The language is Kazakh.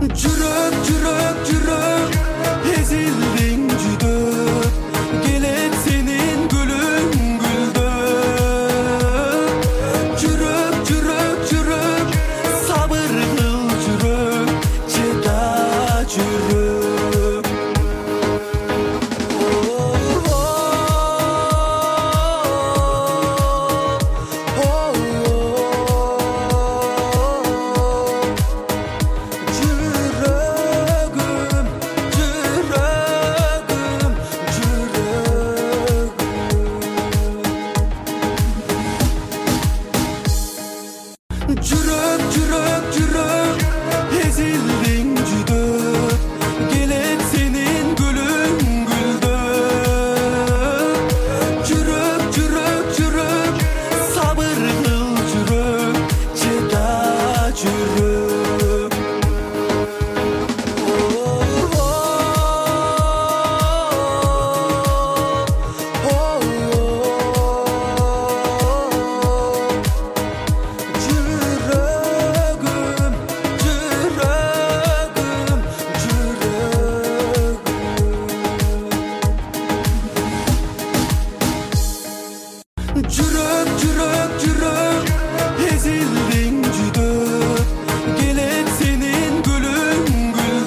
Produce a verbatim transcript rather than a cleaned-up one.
Жүрек, жүрек, жүрек, ezildin жүдеп, келет сенин гүлүң гүлдөп. Жүрек, жүрек, жүрек, сабыр кыл жүрек, чыда жүрек. Жүрек, жүрек, жүрек, ezildin жүдеп, келет сенин гүлүң гүлдөп. Жүрек, жүрек, жүрек, сабыр кыл жүрек, чыда жүрек. Жүрек, жүрек, жүрек.